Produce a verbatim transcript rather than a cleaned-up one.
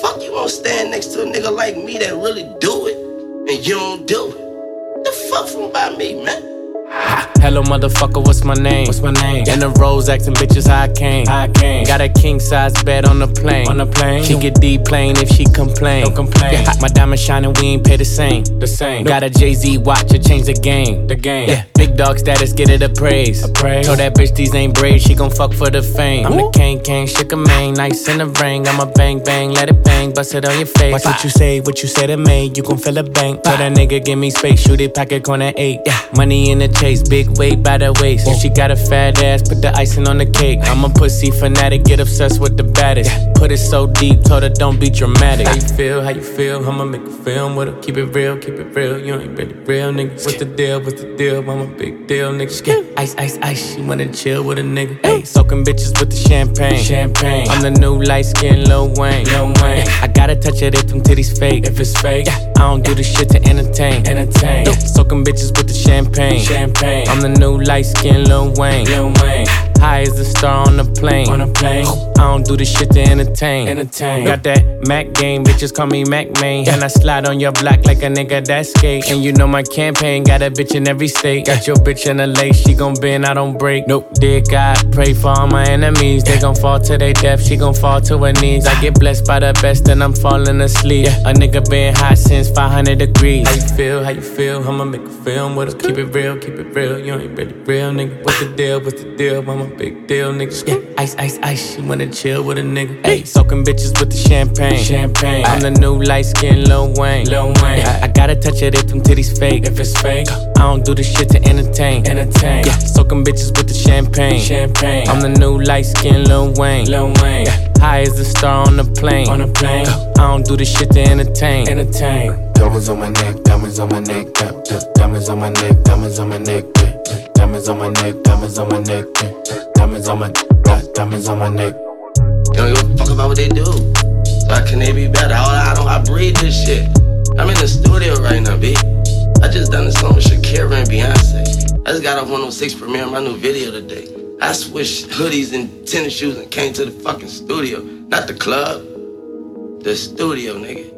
fuck you won't stand next to a nigga like me that really do it, and you don't do it? The fuck from by me, man? Hello, motherfucker, what's my name? What's my name? In the roads, acting bitches, how I came. How I came. Got a king size bed on the plane. On the plane. She get deplane if she complain. Don't complain. Yeah, my diamond shining, we ain't pay the same. The same. Got a Jay-Z watch to change the game. The game. Yeah. Big dog status, get it appraise. Appraise. Told that bitch these ain't braids, she gon' fuck for the fame. I'm Ooh. the king, king, shook a mane, nice in the ring. I'm a bang, bang, let it bang, bust it on your face. Watch what you say, what you say to me, you gon' feel a bank. Tell that nigga give me space, shoot it, pocket corner eight. Yeah. Money in the chase, big weight by the waist. If she got a fat ass, put the icing on the cake. I'm a pussy fanatic, get obsessed with the baddest. Put it so deep, told her don't be dramatic. How you feel, how you feel, I'ma make a film with her. Keep it real, keep it real, you ain't really real, nigga. What's the deal, what's the deal, I'm a big deal, nigga. Ice, ice, ice, she wanna chill with a nigga. Hey, soaking bitches with the champagne. Champagne. I'm the new light skin Lil Wayne. Lil Wayne. I gotta touch it if them titties fake. If it's fake, yeah. I don't do this shit to entertain. Entertain. Yeah. Soaking bitches with the champagne. Champagne. I'm the new light skin Lil Wayne. Lil Wayne. High as the star on the plane. On a plane. I don't do this shit to entertain. Entertain. Got that Mac game, bitches call me Mac main. And I slide on your block like a nigga that skate. And you know my campaign got a bitch in every state. Got your bitch in the lake, she gon' bend, I don't break. Nope. Dear God, pray for all my enemies. They gon' fall to their death, she gon' fall to her knees. I get blessed by the best and I'm falling asleep. A nigga been hot since five hundred degrees. How you feel, how you feel, I'ma make a film with her. Keep it real, keep it real, you ain't really real, nigga. What's the deal, what's the deal, I'm a big deal, nigga. Yeah. Ice, ice, ice, she wanna chill with a nigga. Hey, soaking bitches with the champagne. Champagne. I'm the new light skin Lil Wayne. Lil Wayne. I, I gotta touch it if them titties fake. If it's fake, I don't do this shit to entertain. Entertain. Yeah. Soaking bitches with the champagne. Champagne. I'm the new light skin Lil Wayne. Lil Wayne. Yeah. High as the star on the plane. On the plane. I don't do this shit to entertain. Entertain. Diamonds on my neck, diamonds on my neck, diamonds on my neck, diamonds on my neck, diamonds on my neck, diamonds on my neck, diamonds on my, diamonds on my neck. They don't give a fuck about what they do. So how can they be better? I, I don't. I breathe this shit. I'm in the studio right now, B. I just done a song with Shakira and Beyonce. I just got off one oh six premiere my new video today. I switched hoodies and tennis shoes and came to the fucking studio. Not the club, the studio, nigga.